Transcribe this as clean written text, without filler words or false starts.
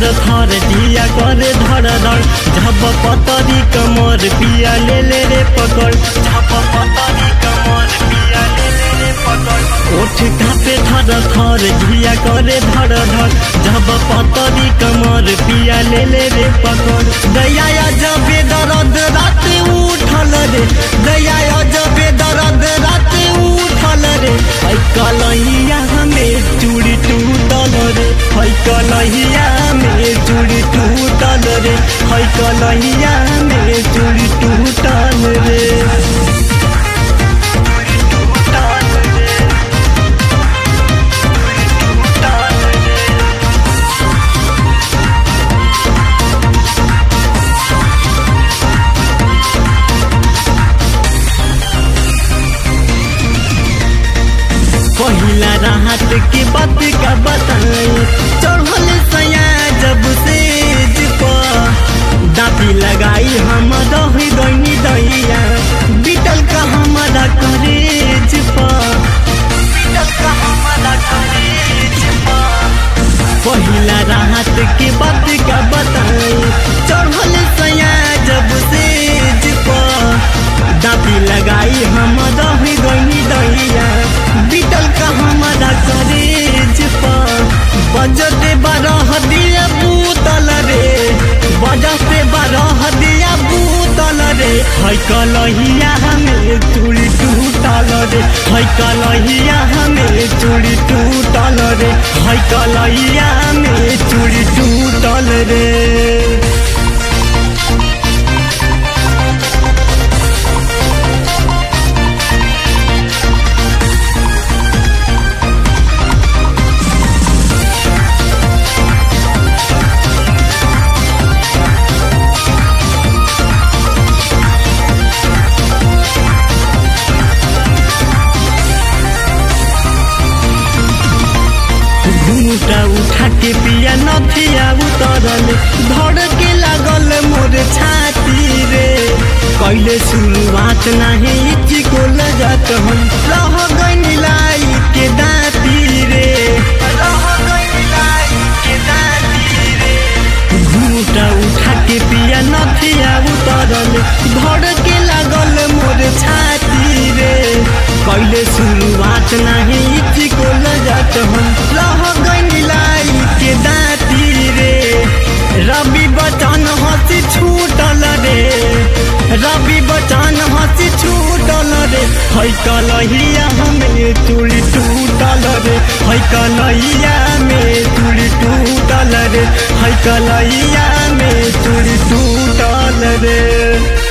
थर जिया करे धड़ धड़ झप पतरी कमर पिया ले रे पकड़ झप पतरी कमर पिया ले रे पकड़ ओठ कापे थर थर जिया करे धड़ धड़ झप पतरी कमर पिया ले रे पकड़ दया जबे दर्द रात उठल रे दया जबे दर्द रात उठल रे कलहिया हमें चूड़ी टूटल रे कलहिया में चूड़ी टूटल रे कलहिया में चूड़ी टूटल रे पहिला राहत की बात का बताई चढ़ल सया जब से दाती लगाई हम रही गई दैया बीतल का हमारा करेज पहिला राहत की बात का बताई चढ़ल सया जब से दाती लगाई हम रही गई दैया बीतल का हमारा करेज बजते बारह दिया बूतल रे बजते बारह दिया बूतल रे कलहिया हमें चूड़ी टूटल रे कलहिया हमें चूड़ी टूटल रे कलहिया में चूड़ी टूटल रे घूटा उठा के पिया नथिया उतरल धड़ के लागल मोर छाती रे कैले शुरुआत नहीं इची को लजत हम रह गई लाई के दाती रे घूटा उठा के पिया नथिया उतरल धड़ के लागल मोर छाती रे कैले शुरुआत नहीं इची को लजत हम रह गई लाई के दाती रे रवि बचन हंसी छूटल रे रवि बचन हंसी छूटल रे कलहिया हमें चूड़ी टूटल रे कलहिया में चूड़ी टूटल रे कलहिया में चूड़ी टूटल रे।